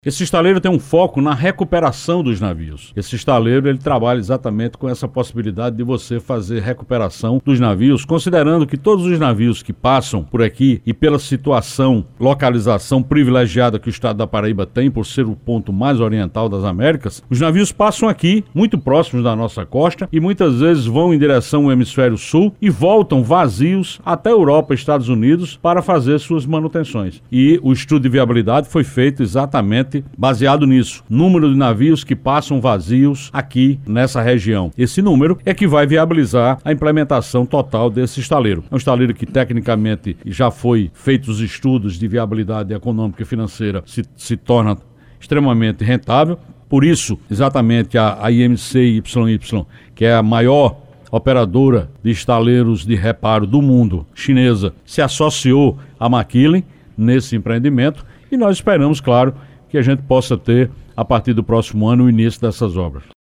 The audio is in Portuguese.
Esse estaleiro tem um foco na recuperação dos navios. Esse estaleiro ele trabalha exatamente com essa possibilidade de você fazer recuperação dos navios, considerando que todos os navios que passam por aqui e pela situação, localização privilegiada que o estado da Paraíba tem por ser o ponto mais oriental das Américas, os navios passam aqui, muito próximos da nossa costa, e muitas vezes vão em direção ao hemisfério sul e voltam vazios até a Europa, Estados Unidos, para fazer suas manutenções. E o estudo de viabilidade foi feito exatamente baseado nisso, número de navios que passam vazios aqui nessa região. Esse número é que vai viabilizar a implementação total desse estaleiro. É um estaleiro que tecnicamente já foi feitos os estudos de viabilidade econômica e financeira, se torna extremamente rentável. Por isso, exatamente a IMC-YY, que é a maior operadora de estaleiros de reparo do mundo, chinesa, se associou à McKinley nesse empreendimento e nós esperamos, claro, que a gente possa ter, a partir do próximo ano, o início dessas obras.